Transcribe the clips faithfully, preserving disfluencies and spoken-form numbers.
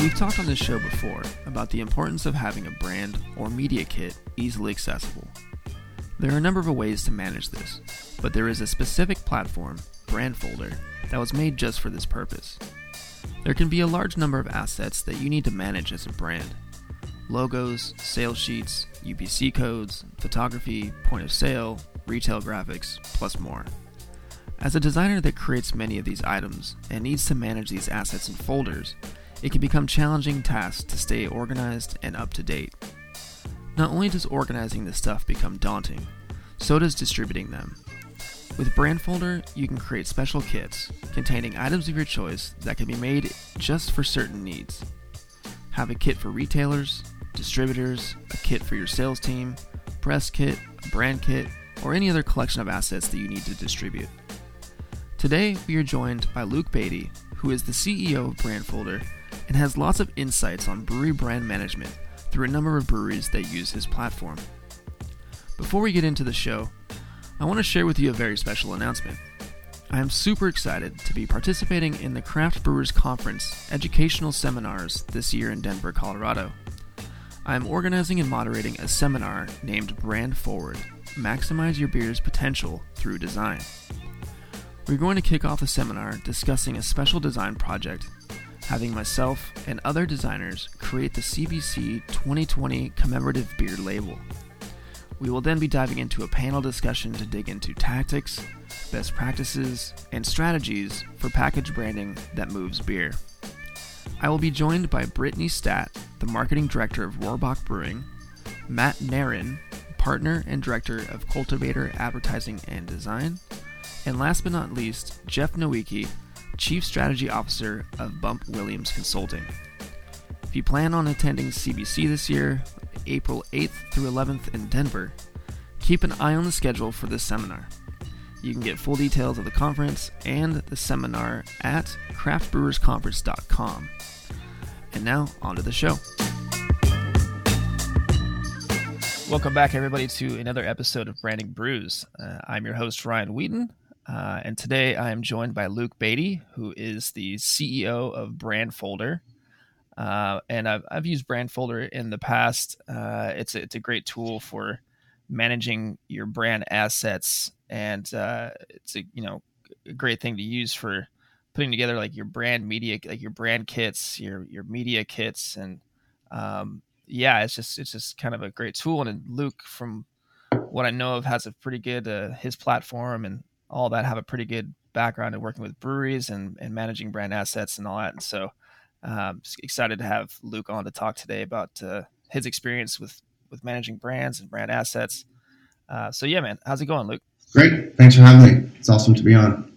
We've talked on this show before about the importance of having a brand or media kit easily accessible. There are a number of ways to manage this, but there is a specific platform, Brandfolder, that was made just for this purpose. There can be a large number of assets that you need to manage as a brand. Logos, sales sheets, U P C codes, photography, point of sale, retail graphics, plus more. As a designer that creates many of these items and needs to manage these assets in folders, it can become challenging task to stay organized and up to date. Not only does organizing this stuff become daunting, so does distributing them. With Brandfolder, you can create special kits containing items of your choice that can be made just for certain needs. Have a kit for retailers, distributors, a kit for your sales team, press kit, a brand kit, or any other collection of assets that you need to distribute. Today, we are joined by Luke Beatty, who is the C E O of Brandfolder and has lots of insights on brewery brand management through a number of breweries that use his platform. Before we get into the show, I want to share with you a very special announcement. I am super excited to be participating in the Craft Brewers Conference educational seminars this year in Denver, Colorado. I am organizing and moderating a seminar named Brand Forward, Maximize Your Beer's Potential Through Design. We're going to kick off the seminar discussing a special design project, having myself and other designers create the C B C twenty twenty commemorative beer label. We will then be diving into a panel discussion to dig into tactics, best practices, and strategies for package branding that moves beer. I will be joined by Brittany Statt, the marketing director of Rohrbach Brewing, Matt Narin, partner and director of Cultivator Advertising and Design, and last but not least, Jeff Nowicki, Chief Strategy Officer of Bump Williams Consulting. If you plan on attending C B C this year, April eighth through eleventh in Denver, keep an eye on the schedule for this seminar. You can get full details of the conference and the seminar at craft brewers conference dot com. And now, on to the show. Welcome back, everybody, to another episode of Branding Brews. Uh, I'm your host, Ryan Wheaton. Uh, and today I am joined by Luke Beatty, who is the C E O of Brandfolder. Uh, and I've, I've used Brandfolder in the past. Uh, it's, a, it's a great tool for managing your brand assets. And uh, it's a, you know, a great thing to use for putting together like your brand media, like your brand kits, your, your media kits. And um, yeah, it's just, it's just kind of a great tool. And Luke, from what I know of, has a pretty good, uh, his platform and all that have a pretty good background in working with breweries and, and managing brand assets and all that. And so um, excited to have Luke on to talk today about uh, his experience with, with managing brands and brand assets. Uh, so yeah, man, how's it going, Luke? Great. Thanks for having me. It's awesome to be on.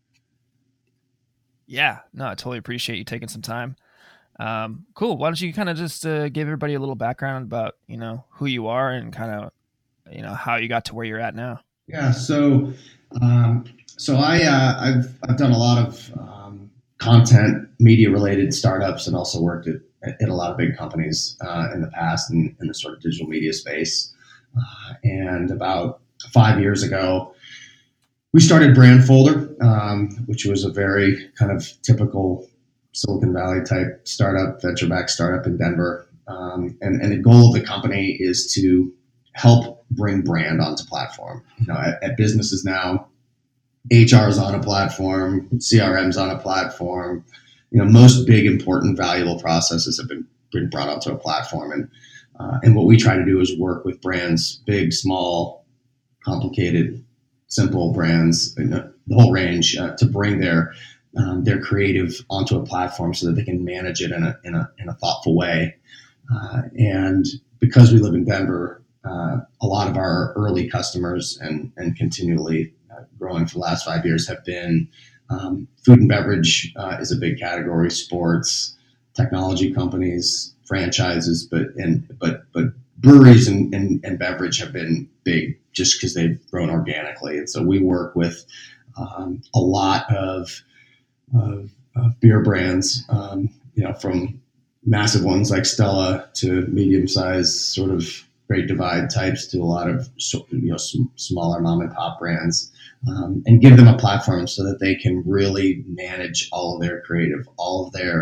Yeah, no, I totally appreciate you taking some time. Um, cool. Why don't you kind of just uh, give everybody a little background about, you know, who you are and kind of, you know, how you got to where you're at now? Yeah. So, um, so I, uh, I've, I've done a lot of um, content media related startups and also worked at, at a lot of big companies uh, in the past in, in the sort of digital media space. Uh, and about five years ago, we started Brandfolder, um, which was a very kind of typical Silicon Valley type startup, venture-backed startup in Denver. Um, and, and the goal of the company is to help bring brand onto platform. You know, at, at businesses now, H R is on a platform, C R M's on a platform. You know, most big, important, valuable processes have been, been brought onto a platform. And uh, and what we try to do is work with brands, big, small, complicated, simple brands, you know, the whole range, uh, to bring their um, their creative onto a platform so that they can manage it in a in a in a thoughtful way. Uh, and because we live in Denver, uh, a lot of our early customers and and continually uh, growing for the last five years have been um, food and beverage uh, is a big category, sports, technology companies, franchises, but and but but breweries and, and, and beverage have been big just because they've grown organically. And so we work with um, a lot of, of, of beer brands, um, you know, from massive ones like Stella to medium-sized sort of Great Divide types to a lot of, you know, sm- smaller mom and pop brands, um, and give them a platform so that they can really manage all of their creative, all of their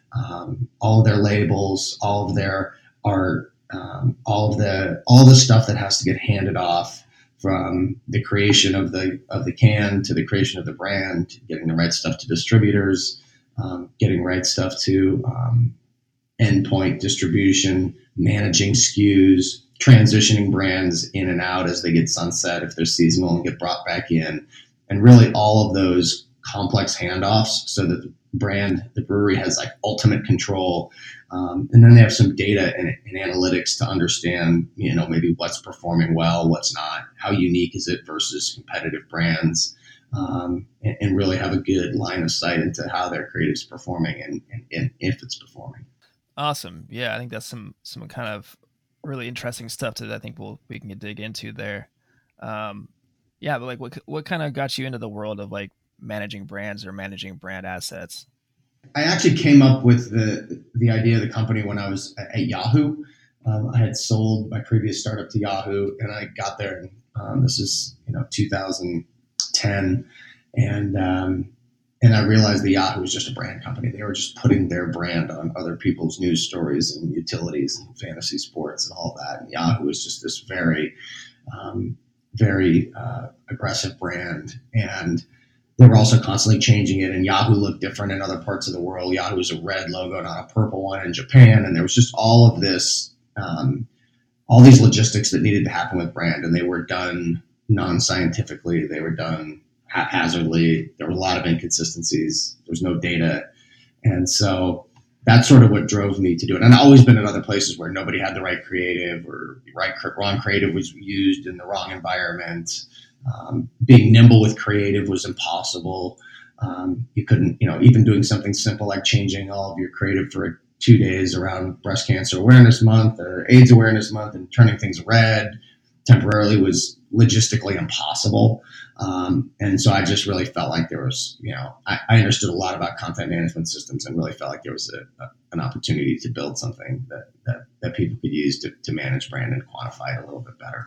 um, all of their labels, all of their art, um, all of the all the stuff that has to get handed off from the creation of the of the can to the creation of the brand, getting the right stuff to distributors, um, getting right stuff to um, endpoint distribution, managing S K Us, transitioning brands in and out as they get sunset if they're seasonal and get brought back in, and really all of those complex handoffs so that the brand, the brewery has like ultimate control. Um, and then they have some data and, and analytics to understand, you know, maybe what's performing well, what's not, how unique is it versus competitive brands, um, and, and really have a good line of sight into how their creative's performing and, and, and if it's performing. Awesome. Yeah, I think that's some some kind of really interesting stuff that I think we'll we can dig into there. Um, yeah, but like, what what kind of got you into the world of like managing brands or managing brand assets? I actually came up with the the idea of the company when I was at, at Yahoo. Um, I had sold my previous startup to Yahoo, and I got there. And um, this is you know two thousand ten, and um, and I realized that Yahoo was just a brand company. They were just putting their brand on other people's news stories and utilities and fantasy sports and all that. And Yahoo was just this very, um, very uh, aggressive brand, and they were also constantly changing it, and Yahoo looked different in other parts of the world. Yahoo was a red logo, not a purple one in Japan. And there was just all of this, um, all these logistics that needed to happen with brand. And they were done non-scientifically. They were done haphazardly. There were a lot of inconsistencies. There was no data. And so that's sort of what drove me to do it. And I've always been in other places where nobody had the right creative or right wrong creative was used in the wrong environment. Um, being nimble with creative was impossible. Um, you couldn't, you know, even doing something simple like changing all of your creative for two days around Breast Cancer Awareness Month or AIDS Awareness Month and turning things red temporarily was logistically impossible. Um, and so I just really felt like there was, you know, I, I understood a lot about content management systems and really felt like there was a, a, an opportunity to build something that, that, that people could use to, to manage brand and quantify it a little bit better.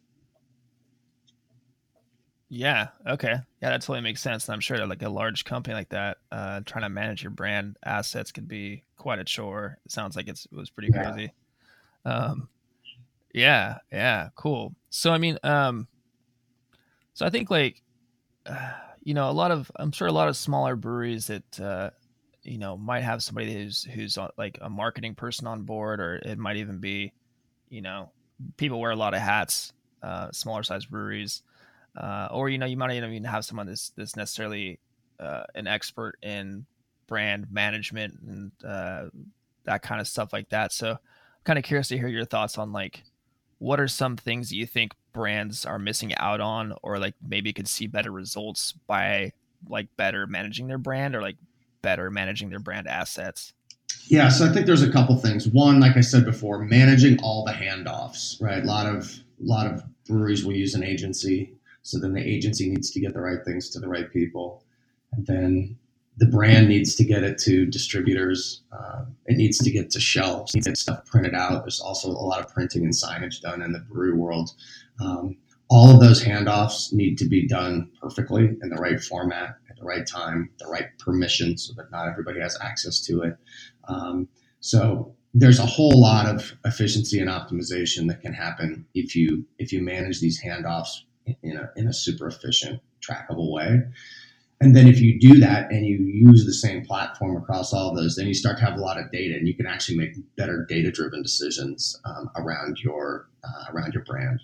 Yeah. Okay. Yeah, that totally makes sense. And I'm sure that like a large company like that, uh, trying to manage your brand assets could be quite a chore. It sounds like it's, it was pretty Yeah. crazy. Um, yeah. Yeah. Cool. So, I mean, um, so I think like, uh, you know, a lot of, I'm sure a lot of smaller breweries that, uh, you know, might have somebody who's, who's on, like a marketing person on board, or it might even be, you know, people wear a lot of hats, uh, smaller size breweries. Uh, or, you know, you might not even have someone that's, that's necessarily uh, an expert in brand management and uh, that kind of stuff like that. So I'm kind of curious to hear your thoughts on like, what are some things that you think brands are missing out on, or like maybe could see better results by like better managing their brand or like better managing their brand assets? Yeah, so I think there's a couple things. One, like I said before, managing all the handoffs, right? A lot of, a lot of breweries will use an agency. So then the agency needs to get the right things to the right people. And then the brand needs to get it to distributors. Uh, it needs to get to shelves, it needs to get stuff printed out. There's also a lot of printing and signage done in the brewery world. Um, all of those handoffs need to be done perfectly in the right format, at the right time, the right permission so that not everybody has access to it. Um, so there's a whole lot of efficiency and optimization that can happen if you if you manage these handoffs in a in a super efficient, trackable way. And then if you do that and you use the same platform across all of those, then you start to have a lot of data, and you can actually make better data-driven decisions um, around your uh, around your brand.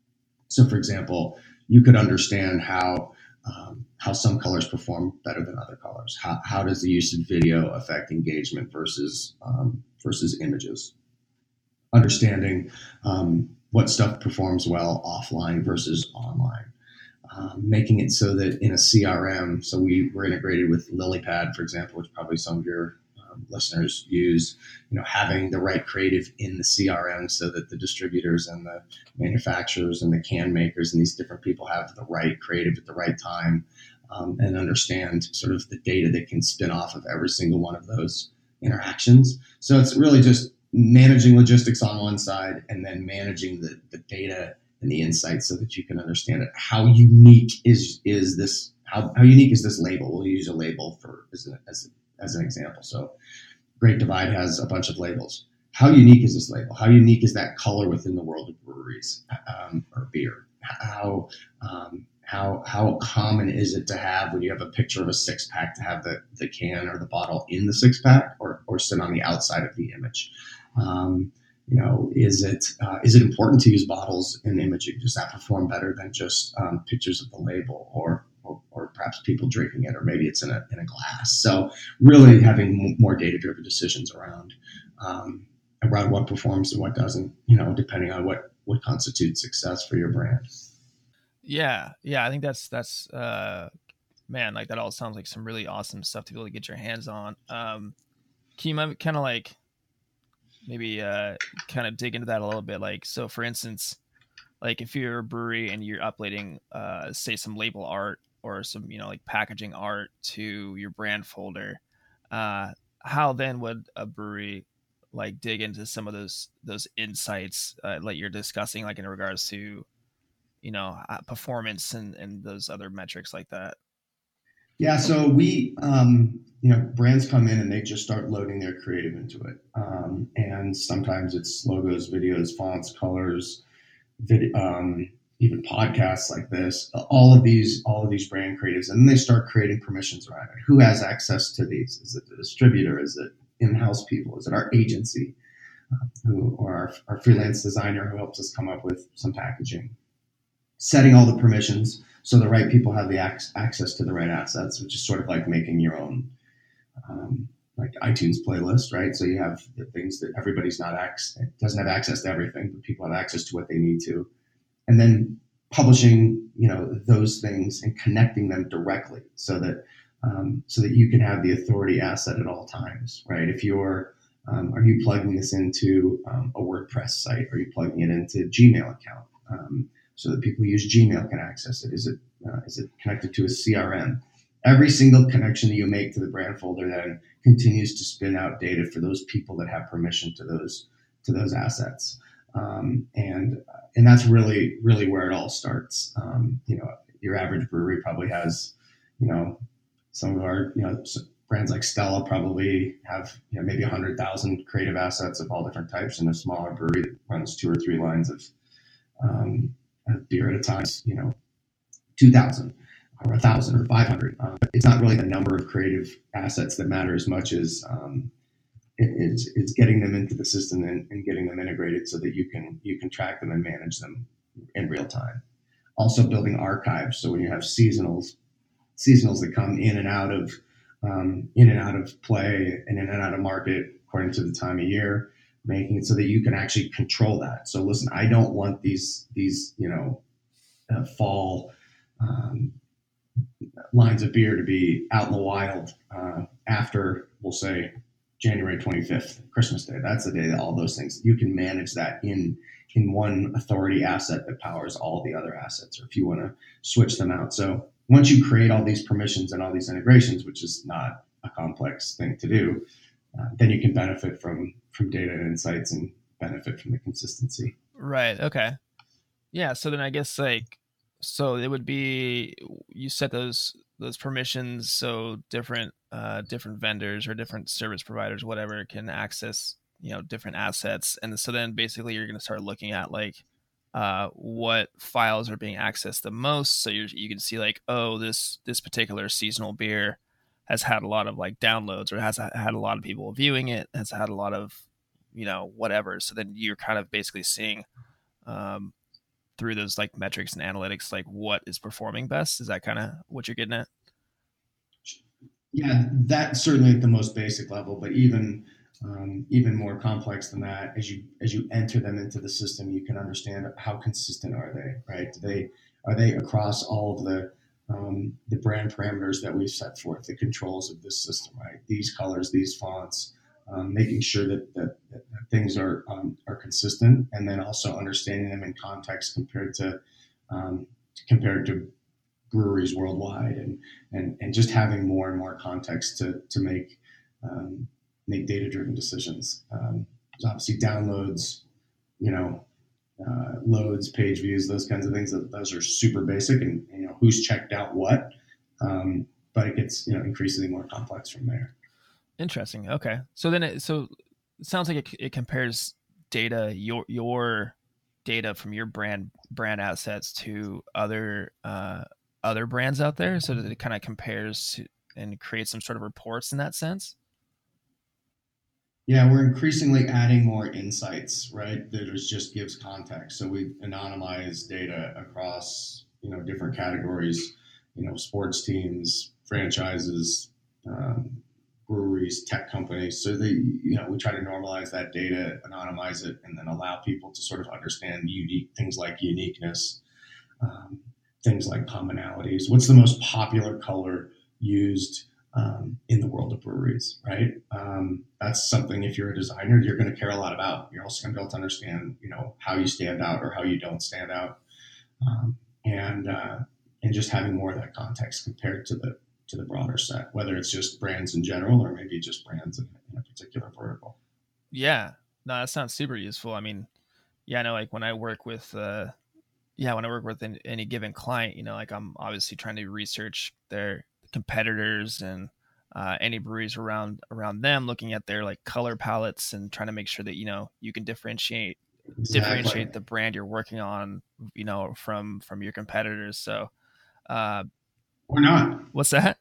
So, for example, you could understand how um, how some colors perform better than other colors. How how does the use of video affect engagement versus um, versus images? Understanding um, what stuff performs well offline versus online. Um, making it so that in a C R M, so we were integrated with LilyPad, for example, which probably some of your um, listeners use, you know, having the right creative in the C R M so that the distributors and the manufacturers and the can makers and these different people have the right creative at the right time, um, and understand sort of the data that can spin off of every single one of those interactions. So it's really just managing logistics on one side and then managing the, the data and the insights so that you can understand it. How unique is is this? How, how unique is this label? We'll use a label for as an, as, as an example. So Great Divide has a bunch of labels. How unique is this label? How unique is that color within the world of breweries um, or beer? How um, how how common is it to have, when you have a picture of a six pack, to have the, the can or the bottle in the six pack, or or sit on the outside of the image? Um, you know, is it uh, is it important to use bottles in imaging? Does that perform better than just um, pictures of the label, or, or or perhaps people drinking it, or maybe it's in a in a glass? So really having more data driven decisions around. Um, around what performs and what doesn't, you know, depending on what, what constitutes success for your brand. Yeah. Yeah. I think that's, that's, uh, man, like that all sounds like some really awesome stuff to be able to get your hands on. Um, can you kind of like maybe, uh, kind of dig into that a little bit? Like, so for instance, like if you're a brewery and you're uploading, uh, say some label art or some, you know, like packaging art to your brand folder, uh, how then would a brewery like dig into some of those those insights uh, like you're discussing, like in regards to, you know, uh, performance and and those other metrics like that? Yeah, so we, um, you know, brands come in and they just start loading their creative into it, um, and sometimes it's logos, videos, fonts, colors, vid- um, even podcasts like this. All of these, all of these brand creatives, and then they start creating permissions around it. Who has access to these? Is it the distributor? Is it in-house people? Is it our agency, uh, who, or our, our freelance designer who helps us come up with some packaging? Setting all the permissions so the right people have the ac- access to the right assets, which is sort of like making your own um, like iTunes playlist, right? So you have the things that everybody's not ac- doesn't have access to everything, but people have access to what they need to, and then publishing, you know, those things and connecting them directly so that um, so that you can have the authority asset at all times, right? If you're um, are you plugging this into um, a WordPress site? Are you plugging it into Gmail account? Um, so that people who use Gmail can access it? Is it uh, is it connected to a C R M? Every single connection that you make to the brand folder then continues to spin out data for those people that have permission to those to those assets, um, and and that's really really where it all starts. Um, you know, your average brewery probably has, you know, some of our, you know, brands like Stella probably have, you know, maybe a hundred thousand creative assets of all different types, and a smaller brewery that runs two or three lines of um, beer at a time, you know, two thousand or one thousand or five hundred. Uh, it's not really the number of creative assets that matter as much as um, it, it's, it's getting them into the system and, and getting them integrated so that you can you can track them and manage them in real time. Also building archives. So when you have seasonals, seasonals that come in and out of um, in and out of play and in and out of market according to the time of year, making it so that you can actually control that. So listen, I don't want these these you know uh, fall um, lines of beer to be out in the wild uh, after, we'll say, January twenty-fifth, Christmas Day. That's the day that all those things, you can manage that in in one authority asset that powers all the other assets, or if you want to switch them out. So once you create all these permissions and all these integrations, which is not a complex thing to do, uh, then you can benefit from from data and insights and benefit from the consistency. Right. Okay. Yeah. So then I guess like, so it would be, you set those those permissions so different uh, different vendors or different service providers, whatever, can access, you know, different assets, and so then basically you're going to start looking at like uh, what files are being accessed the most. So you you can see like, oh, this this particular seasonal beer has had a lot of like downloads, or has had a lot of people viewing it, has had a lot of, you know, whatever. So then you're kind of basically seeing um, through those like metrics and analytics, like what is performing best. Is that kind of what you're getting at? Yeah, that's certainly at the most basic level, but even um, even more complex than that, as you as you enter them into the system, you can understand how consistent are they, right? Do they are they across all of the um, the brand parameters that we've set forth, the controls of this system, right? These colors, these fonts, um, making sure that, that, that things are um, are consistent, and then also understanding them in context compared to um, compared to breweries worldwide, and, and, and just having more and more context to, to make, um, make data-driven decisions. Um, obviously downloads, you know, uh, loads, page views, those kinds of things, those are super basic, and, you know, who's checked out what, um, but it gets, you know, increasingly more complex from there. Interesting. Okay. So then it so it sounds like it, it compares data your your data from your brand brand assets to other uh other brands out there, so that it kind of compares to and creates some sort of reports in that sense. Yeah, we're increasingly adding more insights, right? That is just gives context. So we anonymize data across, you know, different categories, you know, sports teams, franchises, um, breweries, tech companies. So they, you know, we try to normalize that data, anonymize it, and then allow people to sort of understand unique things like uniqueness, um, things like commonalities. What's the most popular color used um, in the world of breweries, right? Um, that's something, if you're a designer, you're going to care a lot about. You're also going to be able to understand, you know, how you stand out or how you don't stand out, um, and uh, and just having more of that context compared to the to the broader set, whether it's just brands in general or maybe just brands in, in a particular vertical. Yeah. No, that sounds super useful. I mean, yeah, I know like when I work with uh yeah, when I work with an, any given client, you know, like I'm obviously trying to research their competitors and uh, any breweries around around them, looking at their like color palettes and trying to make sure that you know you can differentiate Exactly. differentiate the brand you're working on, you know, from from your competitors. So, uh, Or not. what's that?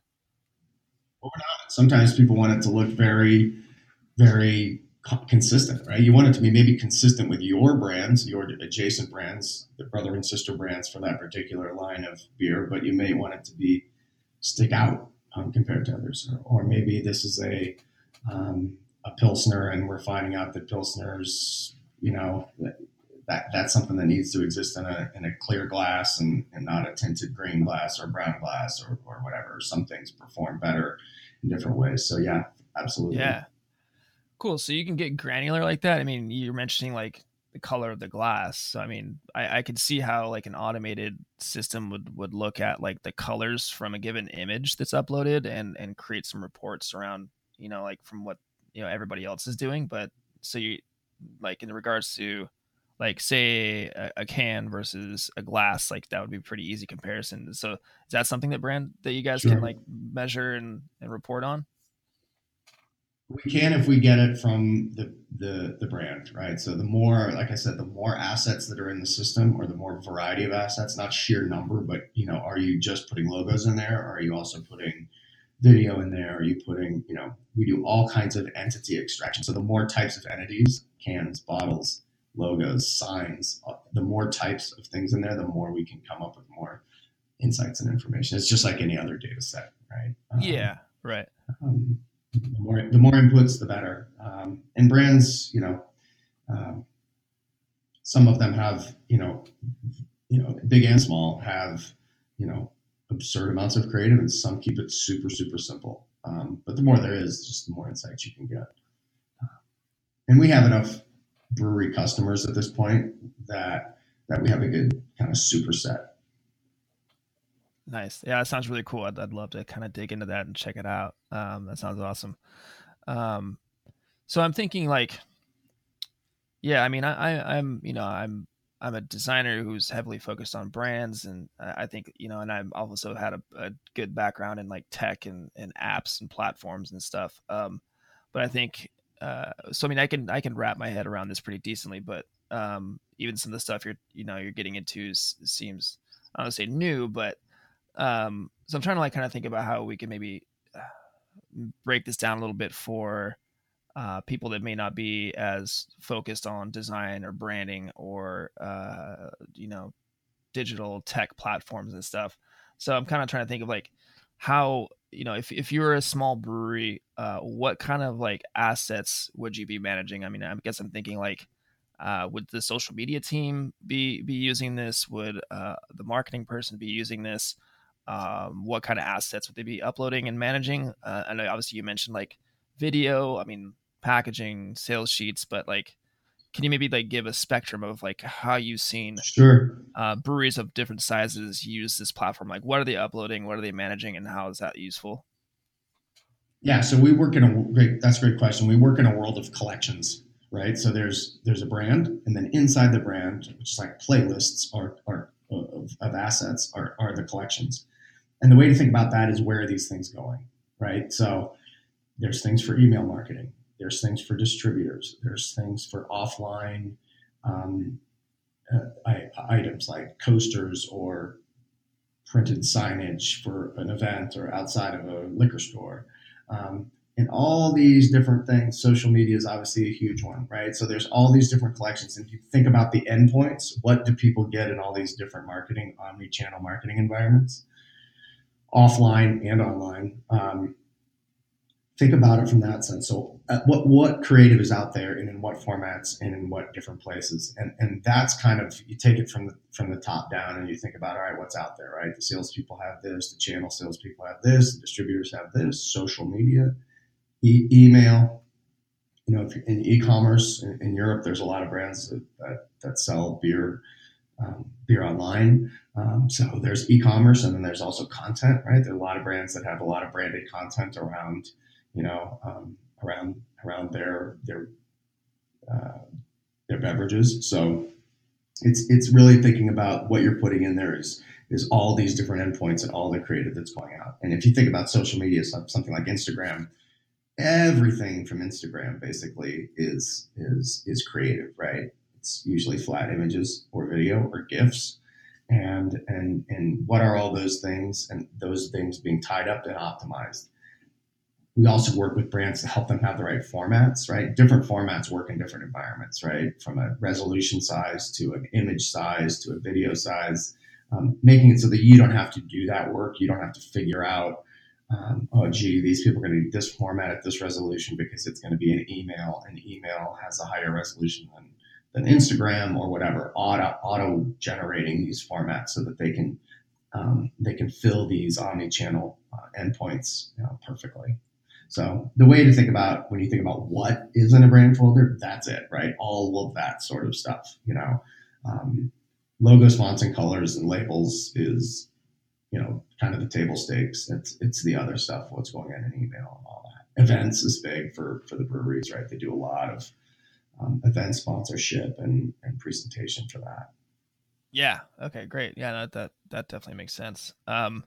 Or not. Sometimes people want it to look very very consistent, right? You want it to be maybe consistent with your brands, your adjacent brands, the brother and sister brands for that particular line of beer, but you may want it to be stick out um, compared to others. Or, or maybe this is a um, a pilsner, and we're finding out that pilsners, you know, that that's something that needs to exist in a in a clear glass and, and not a tinted green glass or brown glass or, or whatever. Some things perform better in different ways. So yeah, absolutely. Yeah, cool. So you can get granular like that. I mean, you're mentioning like the color of the glass. So I mean, I, I could see how like an automated system would would look at like the colors from a given image that's uploaded and and create some reports around, you know, like from what you know everybody else is doing. But so you like in regards to like say a, a can versus a glass, like that would be a pretty easy comparison. So is that something that brand that you guys can Sure. like measure and, and report on? We can if we get it from the, the the brand, right? So the more, like I said, the more assets that are in the system, or the more variety of assets, not sheer number, but you know, are you just putting logos in there, or are you also putting video in there? Are you putting, you know, we do all kinds of entity extraction. So the more types of entities, cans, bottles, logos, signs, uh, the more types of things in there, the more we can come up with more insights and information. It's just like any other data set, right? Um, Yeah, right. um, the more the more inputs, the better. Um, and brands, you know, um, some of them have, you know, you know, big and small have, you know, absurd amounts of creative, and some keep it super super simple. Um, but the more there is, just the more insights you can get. And we have enough brewery customers at this point that that we have a good kind of super set. Nice. Yeah, that sounds really cool. I'd, I'd love to kind of dig into that and check it out. Um, that sounds awesome. Um, so I'm thinking like, yeah, I mean, I, I, I'm, you know, I'm, I'm a designer who's heavily focused on brands, and I I think, you know, and I've also had a, a good background in like tech and, and apps and platforms and stuff. Um, but I think, uh, so I mean, I can, I can wrap my head around this pretty decently, but um, even some of the stuff you're, you know, you're getting into s- seems, I don't want to say new, but um, so I'm trying to like kind of think about how we can maybe uh, break this down a little bit for uh, people that may not be as focused on design or branding or uh, you know digital tech platforms and stuff. So I'm kind of trying to think of like how you know if if you were a small brewery, uh, what kind of like assets would you be managing? I mean, I guess I'm thinking like. Uh, would the social media team be be using this? Would uh, the marketing person be using this? Um, what kind of assets would they be uploading and managing? Uh, I know obviously you mentioned like video, I mean packaging, sales sheets, but like can you maybe like give a spectrum of like how you've seen Sure. uh, breweries of different sizes use this platform? Like what are they uploading, what are they managing, and how is that useful? Yeah, so we work in a great. That's a great question. We work in a world of collections, right? So there's there's a brand, and then inside the brand, which is like playlists or, or of, of assets, are, are the collections. And the way to think about that is, where are these things going, right? So there's things for email marketing. There's things for distributors. There's things for offline um, uh, I, items like coasters or printed signage for an event or outside of a liquor store. Um, and all these different things. Social media is obviously a huge one, right? So there's all these different collections. And if you think about the endpoints, what do people get in all these different marketing, omni-channel marketing environments, offline and online? Um, think about it from that sense. So uh, what what creative is out there and in what formats and in what different places? And and that's kind of, you take it from the from the top down and you think about, all right, what's out there, right? The salespeople have this, the channel salespeople have this, the distributors have this, social media, e- email. You know, if you're in e-commerce in, in Europe, there's a lot of brands that that, that sell beer um, beer online. Um, so there's e-commerce, and then there's also content, right? There are a lot of brands that have a lot of branded content around, you know, um, around around their their uh, their beverages. So it's it's really thinking about what you're putting in there is is all these different endpoints and all the creative that's going out. And if you think about social media, something like Instagram, everything from Instagram basically is is is creative, right? It's usually flat images or video or GIFs. And and and what are all those things, and those things being tied up and optimized? We also work with brands to help them have the right formats, right? Different formats work in different environments, right? From a resolution size to an image size to a video size, um, making it so that you don't have to do that work. You don't have to figure out, um, oh, gee, these people are going to need this format at this resolution because it's going to be an email, and email has a higher resolution than, than Instagram or whatever. Auto auto generating these formats so that they can um, they can fill these omni-channel uh, endpoints, you know, perfectly. So the way to think about, when you think about what is in a brand folder, that's it, right? All of that sort of stuff, you know, um, logos, fonts, and colors and labels is, you know, kind of the table stakes. It's it's the other stuff, what's going on in email and all that. Events is big for for the breweries, right? They do a lot of um, event sponsorship and, and presentation for that. Yeah. Okay. Great. Yeah. That that, that definitely makes sense. Um,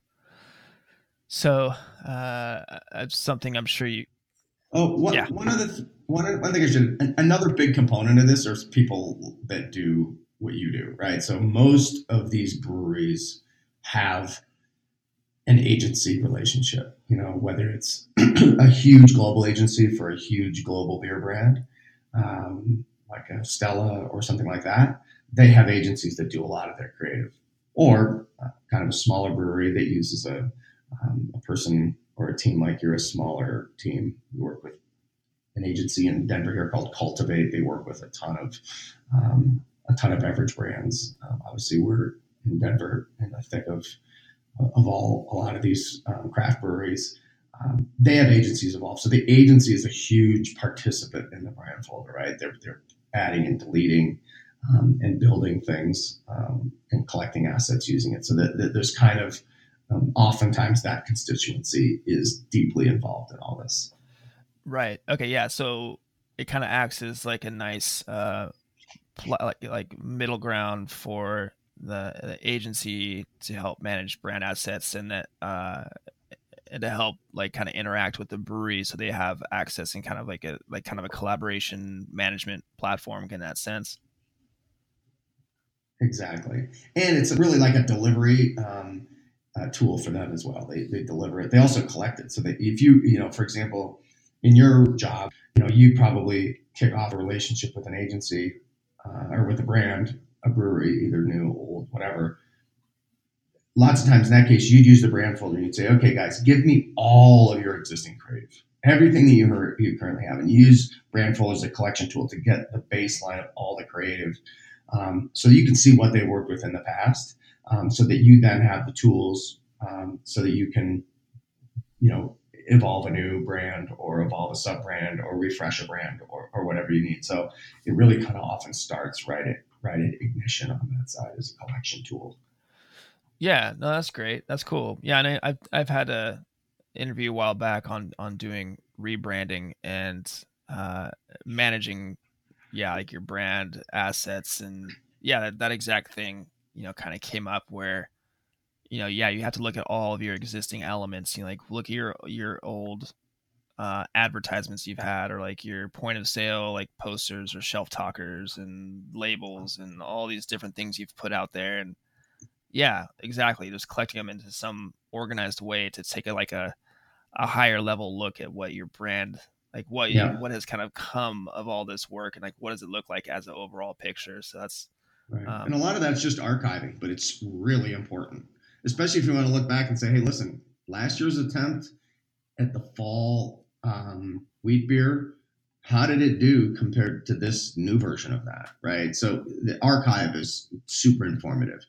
So, uh, it's something I'm sure you. Oh, one Yeah. one other th- one one thing I should, another big component of this are people that do what you do, right? So most of these breweries have an agency relationship. You know, whether it's a huge global agency for a huge global beer brand, um, like a Stella or something like that, they have agencies that do a lot of their creative, or uh, kind of a smaller brewery that uses a um, a person or a team like you're a smaller team. We work with an agency in Denver here called Cultivate. They work with a ton of um, a ton of beverage brands. Um, obviously, we're in Denver in the thick of of all a lot of these um, craft breweries. Um, they have agencies involved, so the agency is a huge participant in the brand folder, right? They're they're adding and deleting um, and building things um, and collecting assets using it. So that, that there's kind of Um, oftentimes that constituency is deeply involved in all this. Right. Okay. Yeah. So it kind of acts as like a nice, uh, pl- like like middle ground for the, the agency to help manage brand assets, and that uh, and to help like kind of interact with the brewery, so they have access and kind of like a like kind of a collaboration management platform in that sense. Exactly, and it's really like a delivery um, uh, tool for them as well. They they deliver it. They also collect it. So that if you you know, for example, in your job, you know, you probably kick off a relationship with an agency uh, or with a brand, a brewery, either new, old, whatever. Lots of times in that case, you'd use the brand folder and you'd say, okay, guys, give me all of your existing creative, everything that you, heard, you currently have, and use brand folder as a collection tool to get the baseline of all the creative. Um, so you can see what they worked with in the past, um, so that you then have the tools um, so that you can, you know, evolve a new brand or evolve a sub brand or refresh a brand or, or whatever you need. So it really kind of often starts right at right at ignition on that side as a collection tool. Yeah. No, that's great. That's cool. Yeah. And I, I've I've had a interview a while back on on doing rebranding and uh, managing, yeah, like your brand assets, and yeah, that, that exact thing, you know, kind of came up where, you know, yeah, you have to look at all of your existing elements. You know, like look at your your old uh, advertisements you've had, or like your point of sale, like posters or shelf talkers and labels and all these different things you've put out there. And yeah, exactly. Just collecting them into some organized way to take a, like a, a higher level look at what your brand, like what you, Yeah. what has kind of come of all this work, and like what does it look like as an overall picture. So that's Right. um, And a lot of that's just archiving, but it's really important, especially if you want to look back and say, hey, listen, last year's attempt at the fall um, wheat beer, how did it do compared to this new version of that? Right. So the archive is super informative.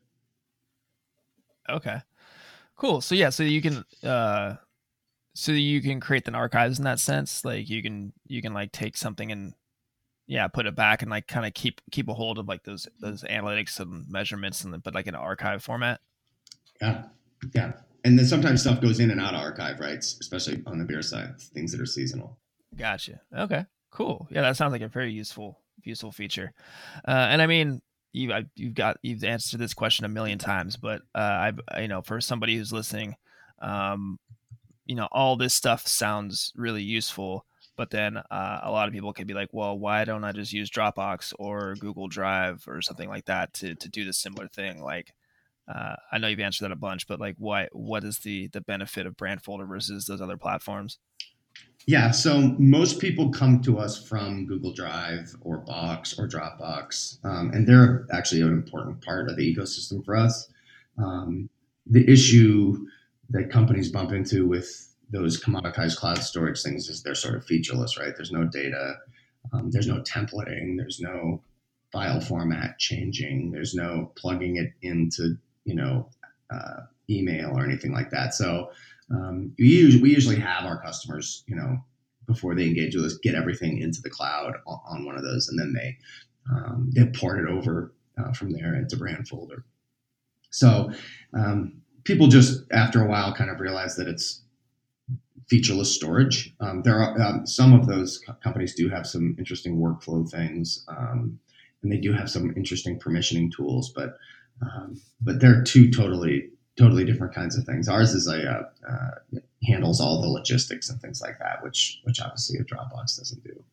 okay, cool. So yeah, so you can uh, so you can create the archives in that sense. Like you can you can like take something and yeah, put it back and like kind of keep keep a hold of like those those analytics and measurements, and but like in an archive format. Yeah, yeah. And then sometimes stuff goes in and out of archive, right? Especially on the beer side, things that are seasonal. Gotcha. Okay, cool. Yeah, that sounds like a very useful useful feature. Uh, and I mean, you I, you've got you've answered this question a million times, but uh, I you know for somebody who's listening, um, you know, all this stuff sounds really useful. But then uh, a lot of people could be like, well, why don't I just use Dropbox or Google Drive or something like that to, to do the similar thing? Like, uh, I know you've answered that a bunch, but like, why, what is the, the benefit of Brandfolder versus those other platforms? Yeah, so most people come to us from Google Drive or Box or Dropbox, um, and they're actually an important part of the ecosystem for us. Um, the issue that companies bump into with those commoditized cloud storage things is they're sort of featureless, right? There's no data, um, there's no templating, there's no file format changing, there's no plugging it into, you know, uh, email or anything like that. So um, we, usually, we usually have our customers, you know, before they engage with us, get everything into the cloud on, on one of those, and then they um, they port it over uh, from there into Brandfolder. So um, people just after a while kind of realize that it's featureless storage. Um, there are um, some of those co- companies do have some interesting workflow things, um, and they do have some interesting permissioning tools, but um, but they're two totally totally different kinds of things. Ours is a uh, uh, handles all the logistics and things like that, which which obviously a Dropbox doesn't do.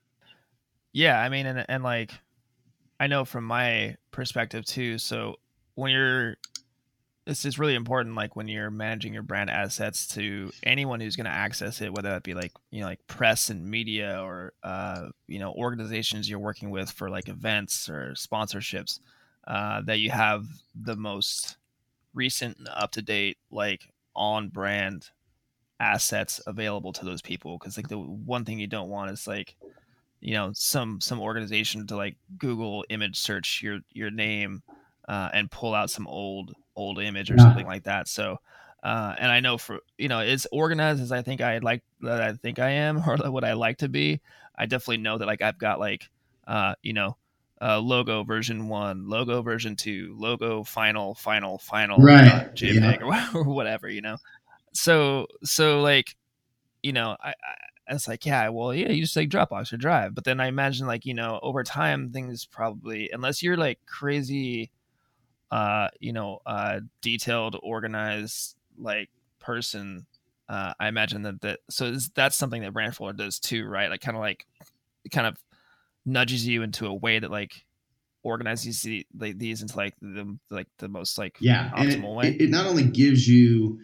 Yeah, I mean, and and like, I know from my perspective too. So when you're this is really important, like when you're managing your brand assets, to anyone who's going to access it, whether that be like, you know, like press and media, or uh, you know, organizations you're working with for like events or sponsorships, uh, that you have the most recent and up to date, like on brand assets available to those people. Because like the one thing you don't want is like, you know, some some organization to like Google image search your your name uh, and pull out some old old image or Yeah. something like that. So, uh, and I know for, you know, as organized as I think I like that I think I am, or what I like to be, I definitely know that like I've got like, uh, you know, uh, logo version one, logo version two, logo final, final, final Right. JPEG Yeah. or, or whatever, you know. So so like, you know, I, I it's like, yeah, well, yeah, you just like Dropbox or Drive. But then I imagine like, you know, over time things probably, unless you're like crazy, uh, you know, uh, detailed, organized like person, uh, I imagine that that so is, that's something that Brandfolder does too, right? Like kind of like it kind of nudges you into a way that like organizes the, like, these into like the like the most like Yeah. And optimal it, way. it, it not only gives you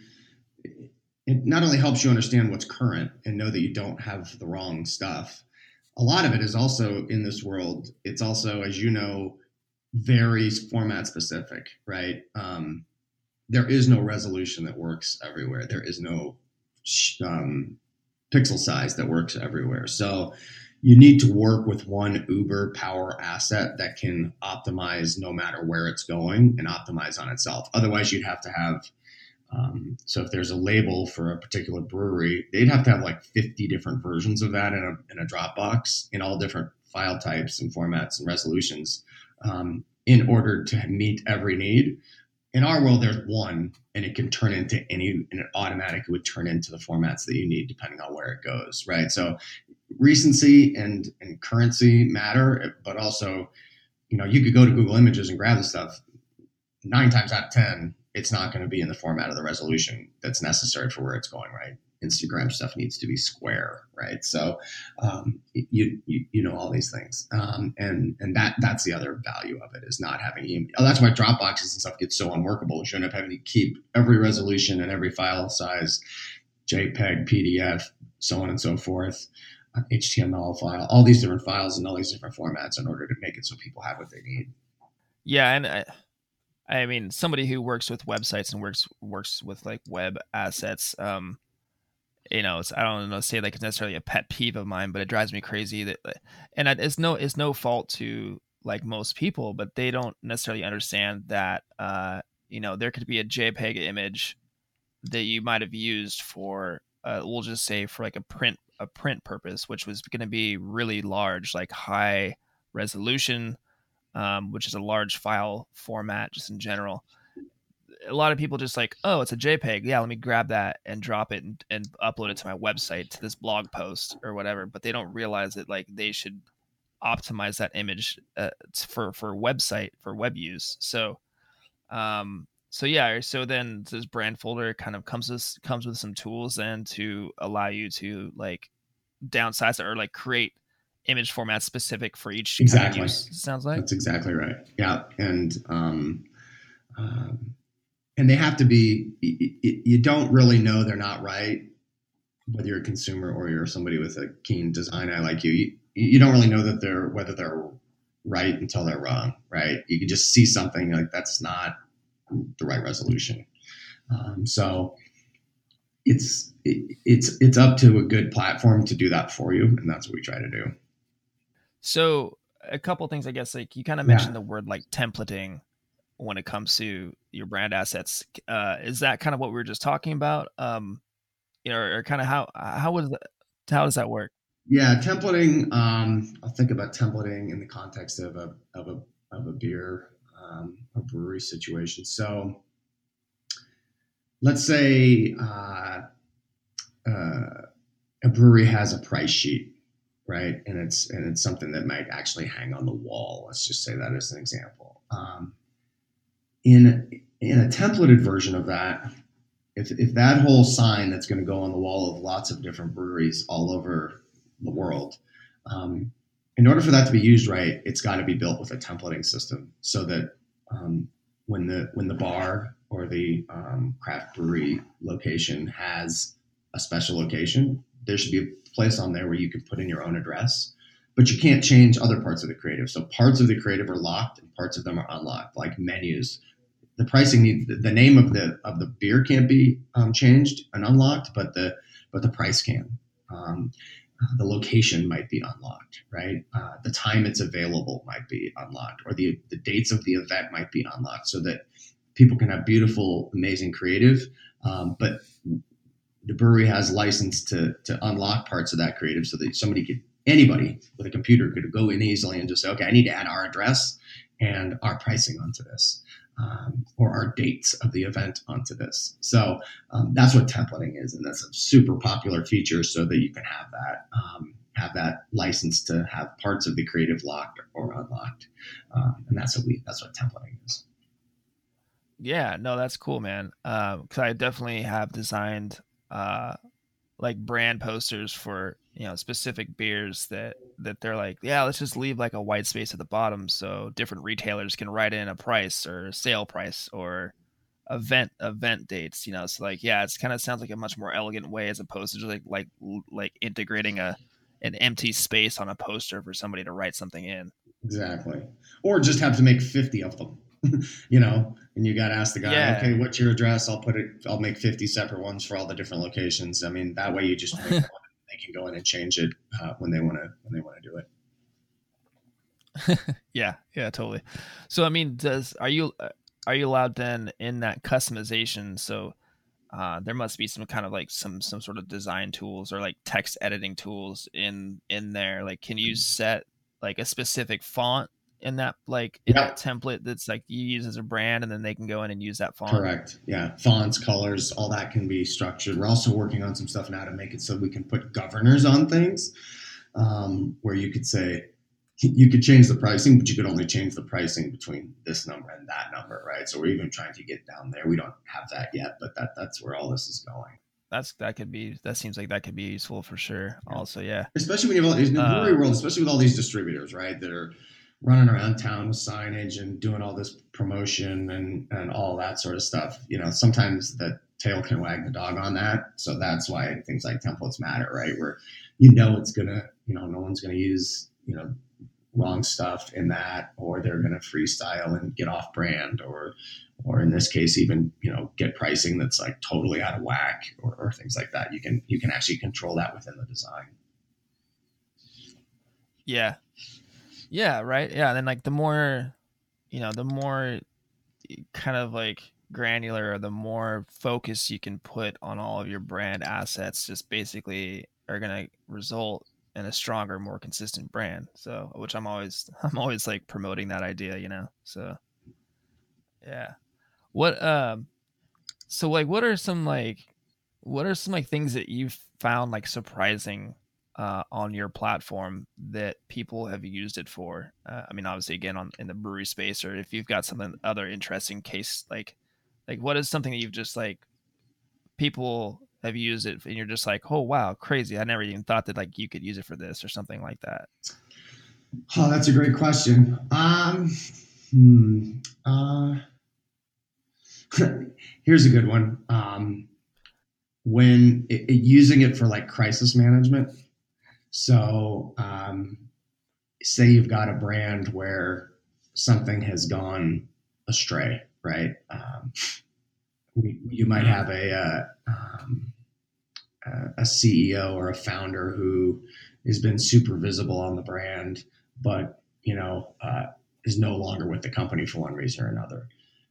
it not only helps you understand what's current and know that you don't have the wrong stuff. A lot of it is also in this world. It's also, as you know, very format specific, right? Um, there is no resolution that works everywhere. There is no um, pixel size that works everywhere. So you need to work with one uber power asset that can optimize no matter where it's going and optimize on itself. Otherwise, you'd have to have Um, so if there's a label for a particular brewery, they'd have to have like fifty different versions of that in a, in a Dropbox in all different file types and formats and resolutions um, in order to meet every need. In our world, there's one, and it can turn into any, and it automatically would turn into the formats that you need depending on where it goes, right? So recency and, and currency matter, but also, you know, you could go to Google Images and grab the stuff. Nine times out of ten, it's not going to be in the format of the resolution that's necessary for where it's going, right? Instagram stuff needs to be square, right? So um, you, you you know all these things, um, and and that that's the other value of it is not having email. Oh, that's why Dropboxes and stuff get so unworkable. You end up having to keep every resolution and every file size, JPEG, P D F, so on and so forth, uh, H T M L file, all these different files and all these different formats in order to make it so people have what they need. Yeah, and I, I mean, somebody who works with websites and works works with like web assets, um, you know, it's, I don't know, say like it's necessarily a pet peeve of mine, but it drives me crazy that, and it's no, it's no fault to like most people, but they don't necessarily understand that, uh, you know, there could be a JPEG image that you might have used for, uh, we'll just say for like a print, a print purpose, which was going to be really large, like high resolution, um, which is a large file format just in general. A lot of people just like, oh, it's a JPEG. Yeah, let me grab that and drop it and, and upload it to my website, to this blog post or whatever. But they don't realize that like they should optimize that image uh, for for website for web use. So, um, so yeah. So then this Brandfolder kind of comes with comes with some tools then to allow you to like downsize it or like create image formats specific for each exactly. kind of use, sounds like. That's exactly right. Yeah, and um, um, and they have to be. You don't really know they're not right, whether you're a consumer or you're somebody with a keen design eye like you. You, you don't really know that they're whether they're right until they're wrong, right? You can just see something like that's not the right resolution. Um, so it's it, it's it's up to a good platform to do that for you, and that's what we try to do. So a couple of things, I guess, like you kind of mentioned yeah. the word like templating when it comes to your brand assets. Uh, is that kind of what we were just talking about? Um, you know, or, or kind of how how was that, how does that work? Yeah, templating. Um, I'll think about templating in the context of a of a of a beer, um, a brewery situation. So let's say uh, uh, a brewery has a price sheet. Right. And it's and it's something that might actually hang on the wall. Let's just say that as an example. Um, in in a templated version of that, if if that whole sign that's going to go on the wall of lots of different breweries all over the world, um, in order for that to be used right, it's got to be built with a templating system so that um, when the when the bar or the um, craft brewery location has a special location, there should be a place on there where you can put in your own address, but you can't change other parts of the creative. So parts of the creative are locked and parts of them are unlocked, like menus. The pricing needs, the name of the of the beer can't be um, changed and unlocked, but the but the price can. Um, uh, the location might be unlocked, right? Uh, the time it's available might be unlocked, or the the dates of the event might be unlocked, so that people can have beautiful, amazing creative, um, but the brewery has license to to unlock parts of that creative so that somebody could, anybody with a computer could go in easily and just say, okay, I need to add our address and our pricing onto this, um, or our dates of the event onto this. So um, that's what templating is, and that's a super popular feature so that you can have that um, have that license to have parts of the creative locked or unlocked, um, and that's what we that's what templating is. Yeah, no, that's cool, man. Um, because I definitely have designed uh like brand posters for, you know, specific beers that that they're like, yeah, let's just leave like a white space at the bottom so different retailers can write in a price or sale price or event event dates, you know. So like, yeah, it's kind of sounds like a much more elegant way as opposed to just like like like integrating a an empty space on a poster for somebody to write something in. Exactly. Or just have to make fifty of them. You know, and you got to ask the guy, yeah. okay, what's your address? I'll put it, I'll make fifty separate ones for all the different locations. I mean, that way you just make one, they can go in and change it uh, when they want to, when they want to do it. yeah. Yeah, totally. So, I mean, does, are you, are you allowed then in that customization? So uh, there must be some kind of like some, some sort of design tools or like text editing tools in, in there. Like, can you set like a specific font in that, like in yep. that template that's like you use as a brand, and then they can go in and use that font? Correct. Yeah. Fonts, colors, all that can be structured. We're also working on some stuff now to make it so we can put governors on things, um, where you could say, you could change the pricing, but you could only change the pricing between this number and that number, right? So we're even trying to get down there. We don't have that yet, but that that's where all this is going. that's that could be that seems like that could be useful for sure. Yeah. Also, yeah. Especially when you have all, in the brewery Um, world, especially with all these distributors, right, that are running around town with signage and doing all this promotion and and all that sort of stuff. You know, sometimes the tail can wag the dog on that. So that's why things like templates matter, right? Where you know it's gonna, you know, no one's gonna use, you know, wrong stuff in that, or they're gonna freestyle and get off brand, or or in this case even, you know, get pricing that's like totally out of whack, or, or things like that. You can you can actually control that within the design. yeah. Yeah, right. Yeah, and then like the more, you know, the more kind of like granular or the more focus you can put on all of your brand assets just basically are going to result in a stronger, more consistent brand. So, which I'm always I'm always like promoting that idea, you know. So, yeah. What um so like what are some like what are some like things that you've found like surprising uh, on your platform that people have used it for? Uh, I mean, obviously, again, on in the brewery space, or if you've got something other interesting case, like like what is something that you've just like people have used it and you're just like, oh wow, crazy! I never even thought that like you could use it for this or something like that. Oh, that's a great question. Um, hmm, uh, here's a good one. Um, when it, it, using it for like crisis management. So, um, say you've got a brand where something has gone astray, right? Um, we, you might have a, uh, um, a C E O or a founder who has been super visible on the brand, but you know uh, is no longer with the company for one reason or another.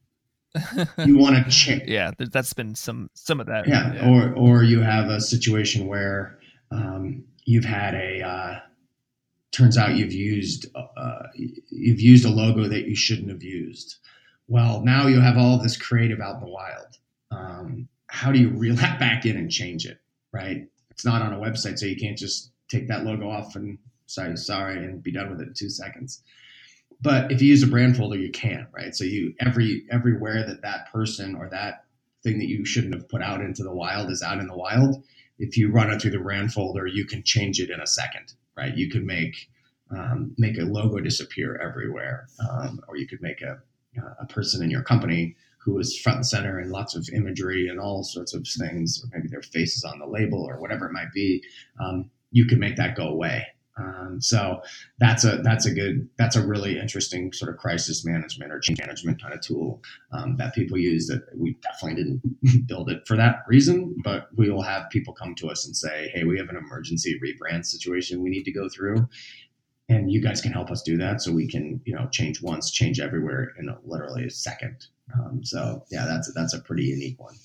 You want to change, yeah, that's been some some of that. yeah, Yeah. or or you have a situation where um, you've had a uh, turns out you've used uh, you've used a logo that you shouldn't have used. Well, now you have all this creative out in the wild. Um, how do you reel that back in and change it? Right? It's not on a website, so you can't just take that logo off and say sorry and be done with it in two seconds. But if you use a brand folder, you can, right? So you every everywhere that that person or that thing that you shouldn't have put out into the wild is out in the wild. If you run it through the brand folder, you can change it in a second, right? You could make um, make a logo disappear everywhere, um, or you could make a a person in your company who is front and center and lots of imagery and all sorts of things, or maybe their face is on the label or whatever it might be. Um, you can make that go away. Um, so that's a that's a good that's a really interesting sort of crisis management or change management kind of tool um, that people use. That we definitely didn't build it for that reason, but we will have people come to us and say, "Hey, we have an emergency rebrand situation we need to go through, and you guys can help us do that, so we can you know change once, change everywhere in a, literally a second." Um, so yeah, that's that's a pretty unique one.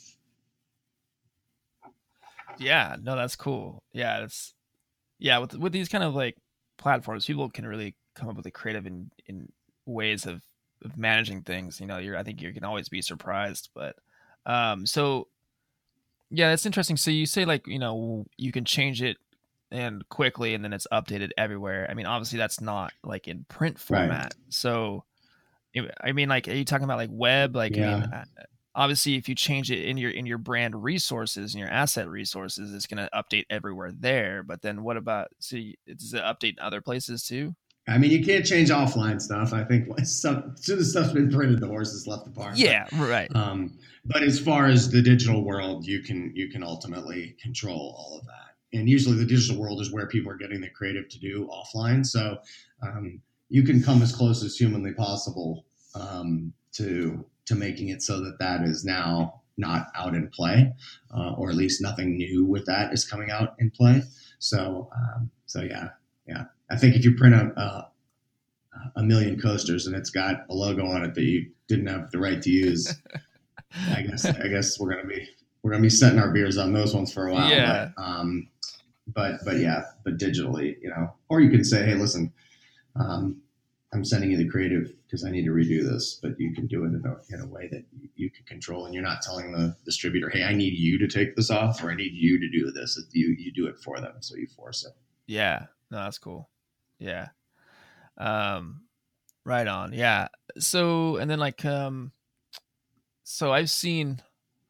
Yeah, no, that's cool. Yeah, it's yeah with with these kind of like platforms, people can really come up with a creative in in ways of of managing things. You know, you're I think you can always be surprised, but um, so yeah, that's interesting. So you say like you know you can change it and quickly, and then it's updated everywhere. I mean, obviously that's not like in print Right. format. So I mean, like, are you talking about like web? Like, I mean, Yeah. uh, obviously, if you change it in your in your brand resources and your asset resources, it's going to update everywhere there. But then, what about so you, does it update in other places too? I mean, you can't change offline stuff. I think some, as soon as stuff's been printed, the horse is left the barn. Yeah, But, right. um, but as far as the digital world, you can you can ultimately control all of that. And usually, the digital world is where people are getting the creative to do offline. So um, you can come as close as humanly possible um, to to making it so that that is now not out in play, uh, or at least nothing new with that is coming out in play. So um, so yeah, yeah. I think if you print a, a a million coasters and it's got a logo on it that you didn't have the right to use, I guess I guess we're gonna be we're gonna be setting our beers on those ones for a while. Yeah. But um, but but yeah, but digitally, you know, or you can say, hey, listen, um, I'm sending you the creative because I need to redo this, but you can do it in a, in a way that you, you can control, and you're not telling the distributor, hey, I need you to take this off, or I need you to do this. You you do it for them, so you force it. Yeah. No, that's cool. Yeah. Um, right on. Yeah. So, and then like, um, so I've seen,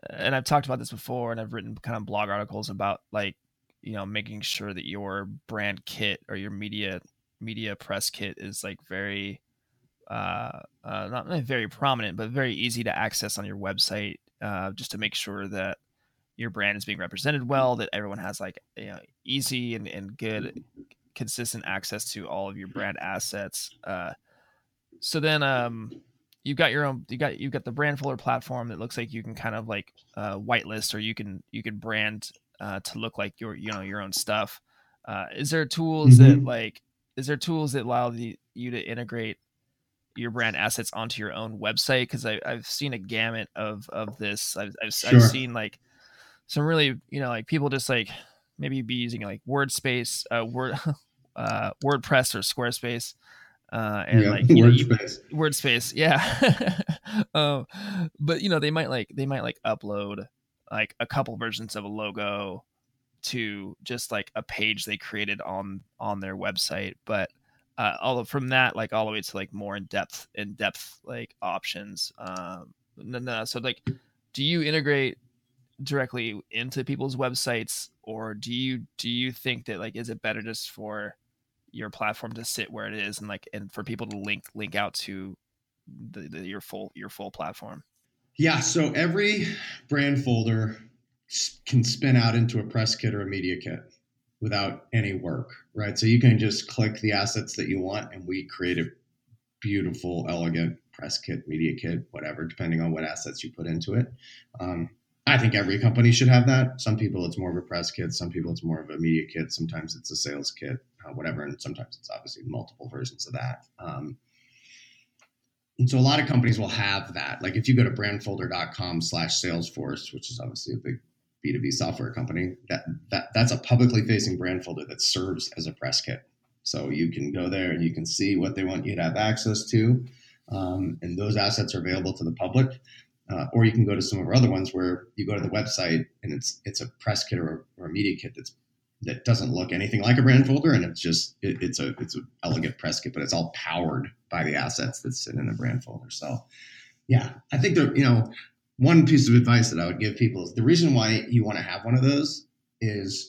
and I've talked about this before, and I've written kind of blog articles about like, you know, making sure that your brand kit or your media media press kit is like very uh, uh not really very prominent, but very easy to access on your website, uh, just to make sure that your brand is being represented well, that everyone has like, you know, easy and, and good consistent access to all of your brand assets. Uh, so then um, you've got your own, you got you've got the Brandfolder platform that looks like you can kind of like uh, whitelist, or you can you can brand uh, to look like your, you know, your own stuff. Uh, is there tools that Mm-hmm. like is there tools that allow the, you to integrate your brand assets onto your own website? Because I've seen a gamut of of this. I've, I've I've Sure. seen like some really, you know, like people just like maybe be using like WordSpace, uh, Word, uh, WordPress or Squarespace, uh, and Yeah. like, you know, Word you space. WordSpace, yeah. um, but you know, they might like they might like upload like a couple versions of a logo to just like a page they created on on their website, but uh, all of, from that like all the way to like more in depth in depth like options. Um, no, no, so like, do you integrate directly into people's websites, or do you do you think that like, is it better just for your platform to sit where it is, and like, and for people to link link out to the, the your full your full platform? Yeah. So every brand folder can spin out into a press kit or a media kit without any work, right? So you can just click the assets that you want, and we create a beautiful, elegant press kit, media kit, whatever, depending on what assets you put into it. Um, I think every company should have that. Some people it's more of a press kit, some people it's more of a media kit, sometimes it's a sales kit, uh, whatever, and sometimes it's obviously multiple versions of that. Um, and so a lot of companies will have that. Like if you go to brandfolder.com slash Salesforce, which is obviously a big B two B software company, that, that that's a publicly facing brand folder that serves as a press kit. So you can go there and you can see what they want you to have access to. Um, and those assets are available to the public. Uh, or you can go to some of our other ones where you go to the website and it's it's a press kit or, or a media kit that's that doesn't look anything like a brand folder, and it's just it, it's a it's an elegant press kit, but it's all powered by the assets that sit in the brand folder. So yeah, I think that, you know, one piece of advice that I would give people is the reason why you want to have one of those is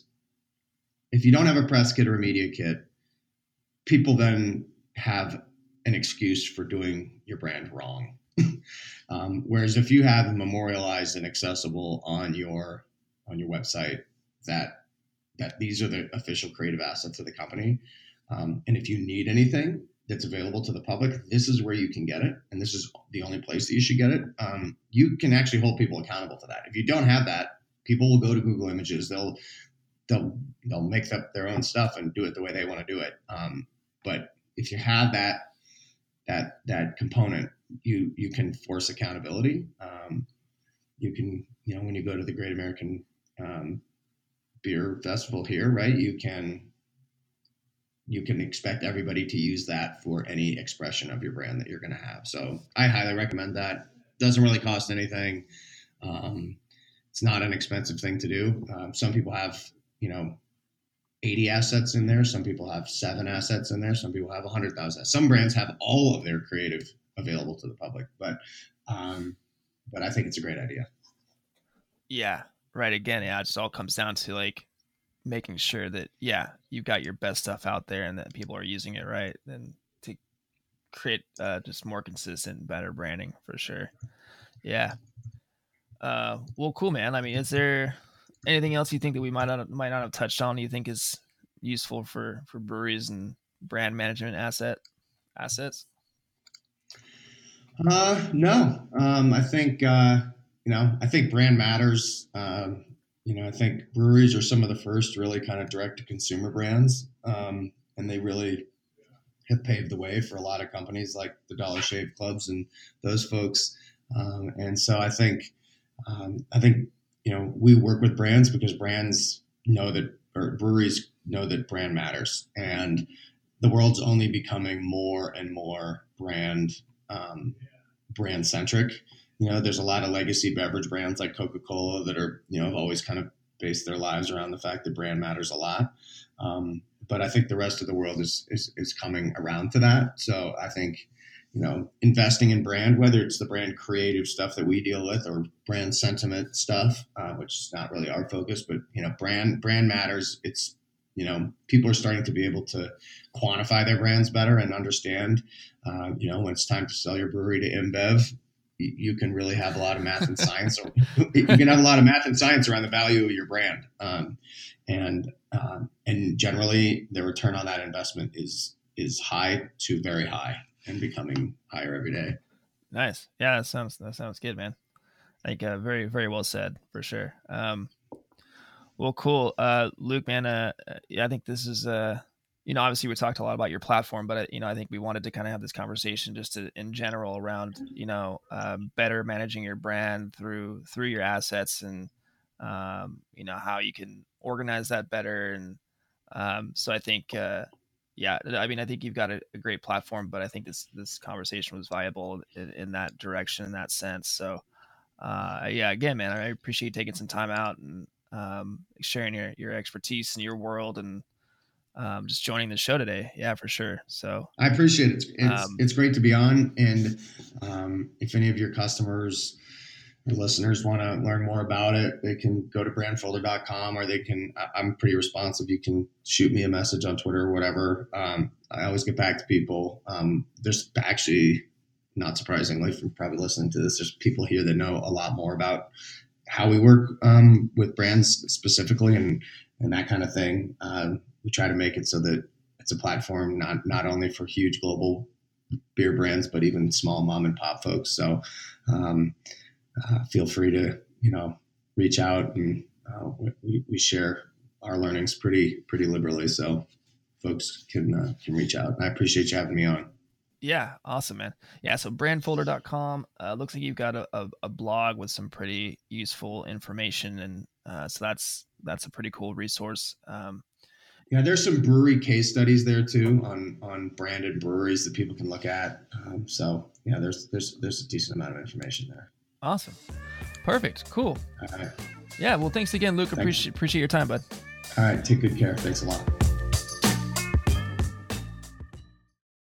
if you don't have a press kit or a media kit, people then have an excuse for doing your brand wrong. um, whereas if you have memorialized and accessible on your on your website that that these are the official creative assets of the company, um, and if you need anything that's available to the public, this is where you can get it, and this is the only place that you should get it. Um, you can actually hold people accountable to that. If you don't have that, people will go to Google Images. They'll they'll they'll make up their own stuff and do it the way they want to do it. Um, but if you have that that that component, you you can force accountability. Um, you can, you know, when you go to the Great American um, Beer Festival here, right? You can you can expect everybody to use that for any expression of your brand that you're going to have. So I highly recommend that. Doesn't really cost anything. Um, it's not an expensive thing to do. Um, some people have, you know, eighty assets in there. Some people have seven assets in there. Some people have one hundred thousand. Some brands have all of their creative available to the public, but um, but I think it's a great idea. Yeah, right. Again, yeah, it just all comes down to like making sure that, yeah, you've got your best stuff out there and that people are using it right, and to create uh, just more consistent, better branding for sure. Yeah. Uh, well, cool, man. I mean, is there anything else you think that we might not might not have touched on? You think is useful for for breweries and brand management asset assets? Uh, no, um, I think uh, you know, I think brand matters. Um, you know, I think breweries are some of the first really kind of direct to consumer brands, um, and they really have paved the way for a lot of companies like the Dollar Shave Clubs and those folks. Um, and so I think um, I think you know, we work with brands because brands know that, or breweries know that brand matters, and the world's only becoming more and more brand um, brand centric. You know, there's a lot of legacy beverage brands like Coca-Cola that are, you know, have always kind of based their lives around the fact that brand matters a lot. Um, but I think the rest of the world is, is is coming around to that. So I think, you know, investing in brand, whether it's the brand creative stuff that we deal with or brand sentiment stuff, uh, which is not really our focus, but, you know, brand, brand matters. It's, you know, people are starting to be able to quantify their brands better and understand, uh, you know, when it's time to sell your brewery to InBev, you can really have a lot of math and science. Or you can have a lot of math and science around the value of your brand. Um, and, um, and generally the return on that investment is, is high to very high and becoming higher every day. Nice. Yeah, that sounds, that sounds good, man. Like, uh, very, very well said for sure. Um, well, cool. Uh, Luke, man, uh, yeah, I think this is, uh, you know, obviously we talked a lot about your platform, but, you know, I think we wanted to kind of have this conversation just to, in general around, you know, um, better managing your brand through, through your assets and, um, you know, how you can organize that better. And, um, so I think, uh, yeah, I mean, I think you've got a, a great platform, but I think this, this conversation was viable in, in that direction, in that sense. So, uh, yeah, again, man, I appreciate you taking some time out and, um, sharing your, your expertise in your world and, um, just joining the show today. Yeah, for sure. So I appreciate it. It's, um, it's great to be on. And, um, if any of your customers or listeners want to learn more about it, they can go to brandfolder dot com, or they can, I'm pretty responsive. You can shoot me a message on Twitter or whatever. Um, I always get back to people. Um, there's actually, not surprisingly, from probably listening to this, there's people here that know a lot more about how we work, um, with brands specifically and, and that kind of thing. Um, we try to make it so that it's a platform, not, not only for huge global beer brands, but even small mom and pop folks. So, um, Uh, feel free to, you know, reach out, and uh, we, we share our learnings pretty, pretty liberally. So folks can, uh, can reach out. I appreciate you having me on. Yeah. Awesome, man. Yeah. So brandfolder dot com, uh, looks like you've got a, a, a blog with some pretty useful information. And, uh, so that's, that's a pretty cool resource. Um, yeah, there's some brewery case studies there too on, on branded breweries that people can look at. Um, so yeah, there's, there's, there's a decent amount of information there. Awesome. Perfect. Cool. All right. Yeah. Well, thanks again, Luke. Appreciate, appreciate your time, bud. All right. Take good care. Thanks a lot.